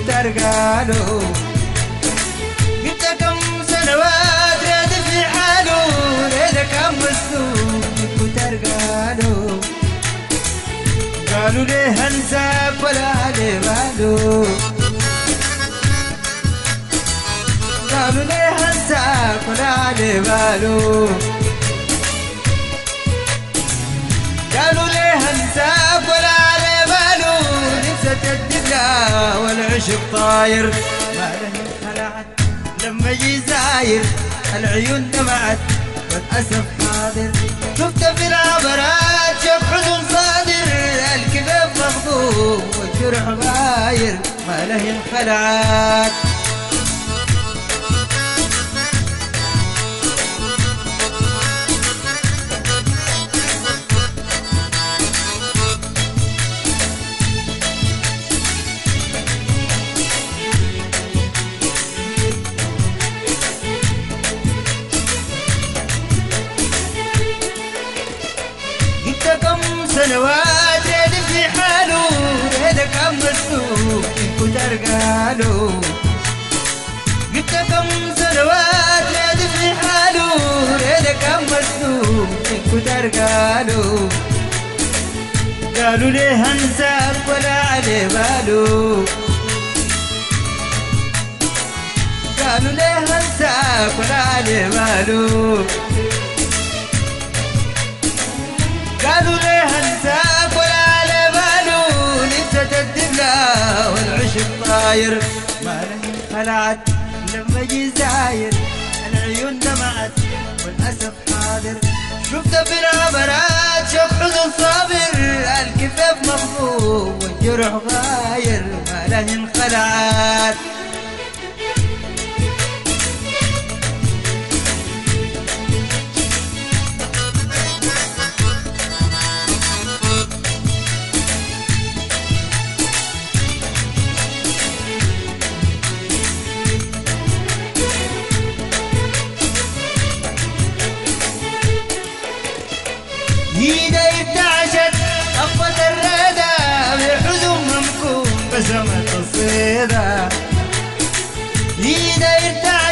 كتر قالوا قلت كم سنوات راد في حاله ليلة كم مسلوب كتر قالوا ليه انساك ولا علي باله قالوا ليه انساك ولا علي باله قالوا ليه انساك ولا علي باله نفسك الدنيا والعشق طاير ما له خلعت لما يجي زاير العيون دمعت والاسف حاضر شفت في العبرات شوف حزن صادر الكذب مغضوب والجرح غاير ما له انخلعت كم سنوات ريد في حاله ريد كم مسلوب كتر قالوا قلت كم سنوات ريد في حاله ريد كم مسلوب كتر قالوا ليه انساك ولا علي باله قالوا ليه انساك ولا علي باله قالوا ليه انساك ولا على باله نفسك الدبلة والعشق طاير ما له خلعت لما يجي زاير العيون دمعت والاسف حاضر شفت في العبرات شوف حزن صابر الكفاف مغضوب والجرح غاير ما له انخلعت ايده ارتعشت طفت الرادة بحزن ممكون بسمت الصيدة ايده ارتعشت